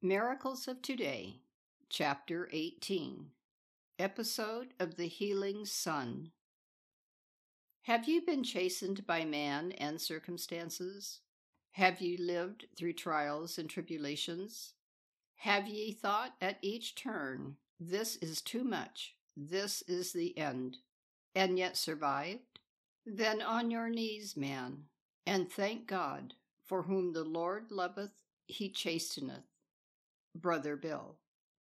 Miracles of Today, Chapter 18, Episode of the Healing Sun. Have you been chastened by man and circumstances? Have ye lived through trials and tribulations? Have ye thought at each turn, this is too much, this is the end, and yet survived? Then on your knees, man, and thank God, for whom the Lord loveth, he chasteneth. Brother Bill.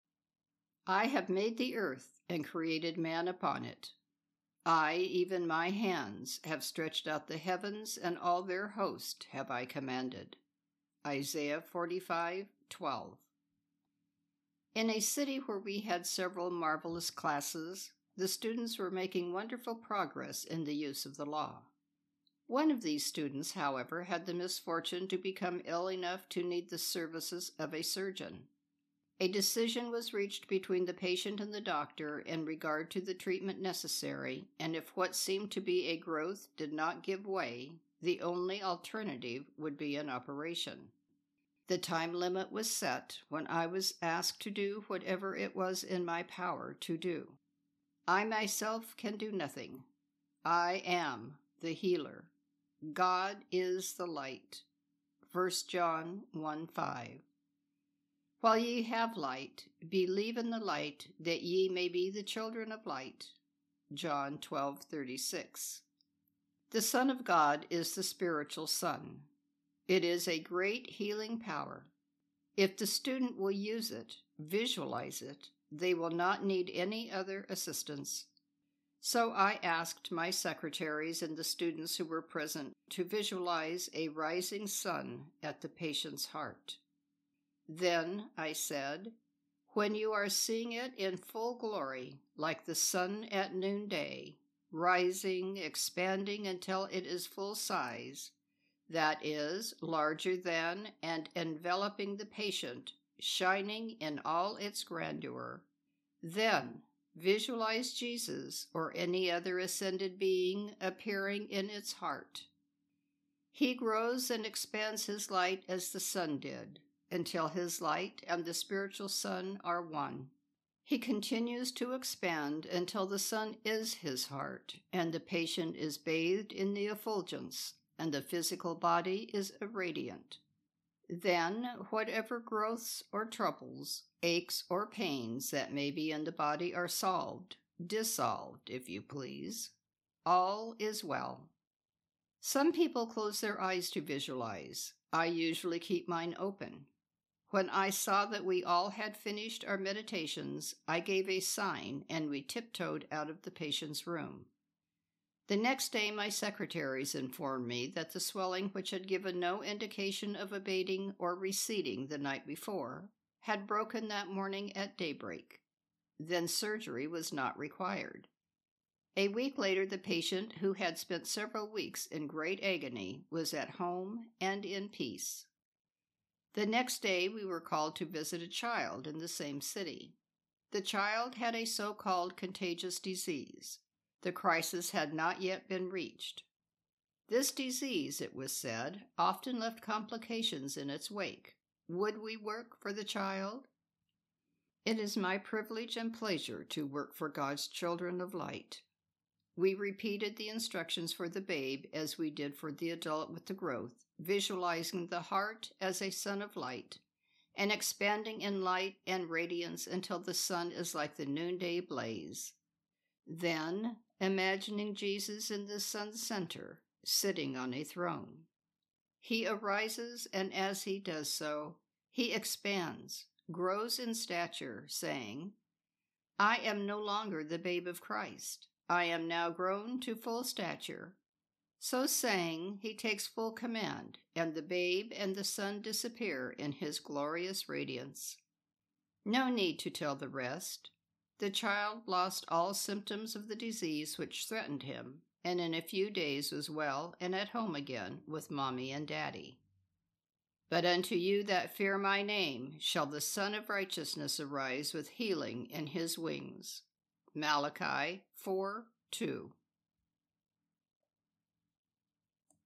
I have made the earth and created man upon it. I, even my hands, have stretched out the heavens, and all their host have I commanded. Isaiah 45:12. In a city where we had several marvelous classes, the students were making wonderful progress in the use of the law. One of these students, however, had the misfortune to become ill enough to need the services of a surgeon. A decision was reached between the patient and the doctor in regard to the treatment necessary, and if what seemed to be a growth did not give way, the only alternative would be an operation. The time limit was set when I was asked to do whatever it was in my power to do. I myself can do nothing. I am the healer. God is the light. 1 John 1:5. While ye have light, believe in the light, that ye may be the children of light. John 12:36. The Son of God is the spiritual sun. It is a great healing power. If the student will use it, visualize it, they will not need any other assistance. So I asked my secretaries and the students who were present to visualize a rising sun at the patient's heart. Then, I said, when you are seeing it in full glory, like the sun at noonday, rising, expanding until it is full size, that is, larger than and enveloping the patient, shining in all its grandeur, then visualize Jesus or any other ascended being appearing in its heart. He grows and expands his light as the sun did, until his light and the spiritual sun are one. He continues to expand until the sun is his heart, and the patient is bathed in the effulgence, and the physical body is irradiant. Then, whatever growths or troubles, aches or pains that may be in the body are solved, dissolved, if you please. All is well. Some people close their eyes to visualize. I usually keep mine open. When I saw that we all had finished our meditations, I gave a sign and we tiptoed out of the patient's room. The next day my secretaries informed me that the swelling, which had given no indication of abating or receding the night before, had broken that morning at daybreak. Then surgery was not required. A week later the patient, who had spent several weeks in great agony, was at home and in peace. The next day we were called to visit a child in the same city. The child had a so-called contagious disease. The crisis had not yet been reached. This disease, it was said, often left complications in its wake. Would we work for the child? It is my privilege and pleasure to work for God's children of light. We repeated the instructions for the babe as we did for the adult with the growth, visualizing the heart as a sun of light, and expanding in light and radiance until the sun is like the noonday blaze. Then, imagining Jesus in the sun's center, sitting on a throne. He arises, and as he does so, he expands, grows in stature, saying, I am no longer the babe of Christ. I am now grown to full stature. So saying, he takes full command, and the babe and the sun disappear in his glorious radiance. No need to tell the rest. The child lost all symptoms of the disease which threatened him, and in a few days was well and at home again with Mommy and Daddy. But unto you that fear my name shall the Son of Righteousness arise with healing in his wings. Malachi 4:2.